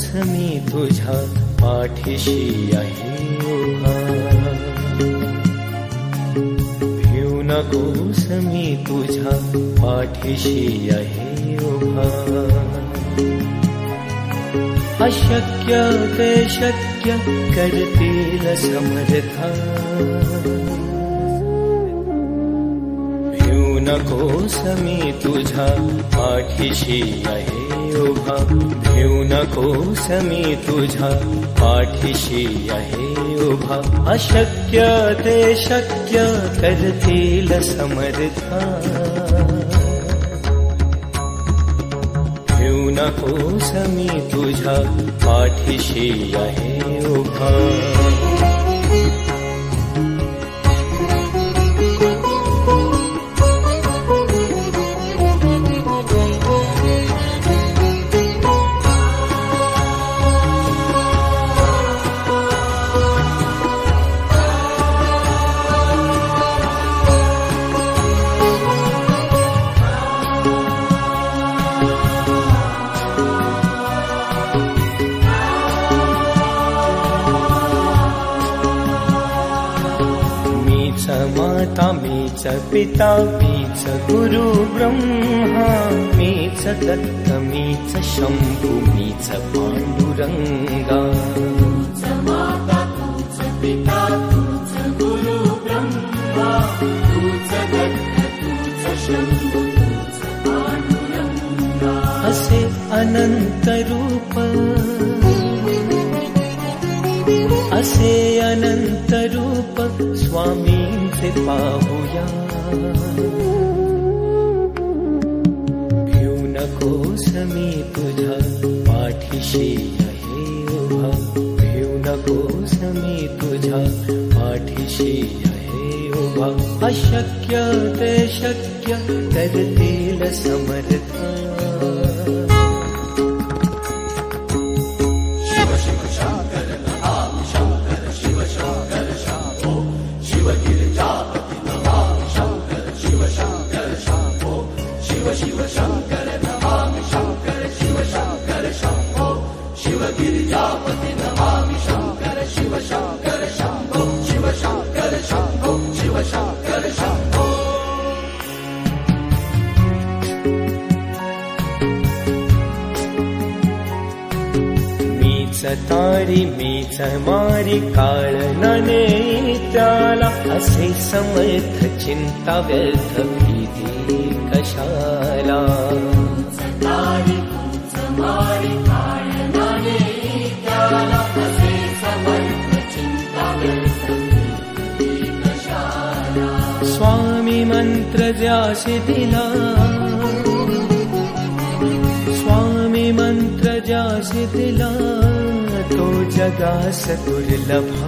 मी तुझ्या पाठीशी आहे उभा. भिऊ नकोस मी तुझ्या पाठीशी आहे उभा. अशक्य ते शक्य करतील समर्था. भिऊ नकोस मी तुझ्या पाठीशी आहे उभा. भिऊ नकोस मी तुझ्या पाठीशी आहे उभा. अशक्य ते शक्य करतील समर्था. भिऊ नकोस मी तुझ्या पाठीशी आहे उभा. माता मीच पिता मीच गुरु ब्रह्मा. मीच दत्त मीच शंभू मीच पांडुरंगा. माता तूच पिता तूच गुरु ब्रह्मा. तूच दत्त तूच शंभू तूच पांडुरंगा. असे अनंत रूप असे अनंत रूप स्वामींचे पाहूया. भिऊ नकोस मी तुझ्या पाठीशी आहे उभा. भिऊ नकोस मी तुझ्या पाठीशी आहे उभा. अशक्य ते शक्य करतील समर्था. शिव शंकर नमामि शंकर शिव शंकर शंभो. शिव गिरिजापति नमामि शंकर शिव शंकर शंभो. शिव शंकर शंभो शिव शंकर शंभो. मीच तारी मीच मारी काळ नाने त्याला. असे समर्थ चिंता व्यर्थ भीती कशाला. तारी तूच मारी काळ नाने त्याला. असे समर्थ चिंता व्यर्थ भीती कशाला. स्वामी मंत्र ज्यासी दिला. स्वामी मंत्र ज्यासी दिला. तो जगास दुर्लभा.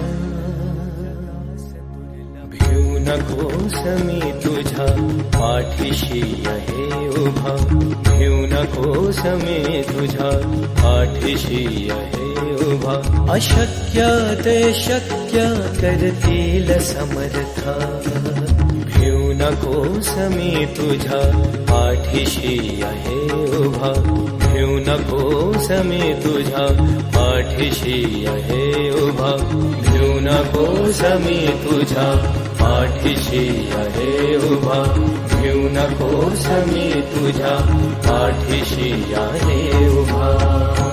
भिऊ नकोस मी तुझ्या पाठीशी आहे उभा. भिऊ नकोस मी तुझ्या पाठीशी आहे उभा. अशक्य ते शक्य करतील समर्था. भिऊ नकोस मी तुझ्या पाठीशी आहे उभा. भिऊ नकोस मी तुझ्या पाठीशी आहे उभा. भिऊ नकोस मी तुझ्या पाठीशी आहे उभा. भिऊ नकोस मी तुझ्या पाठीशी आहे उभा.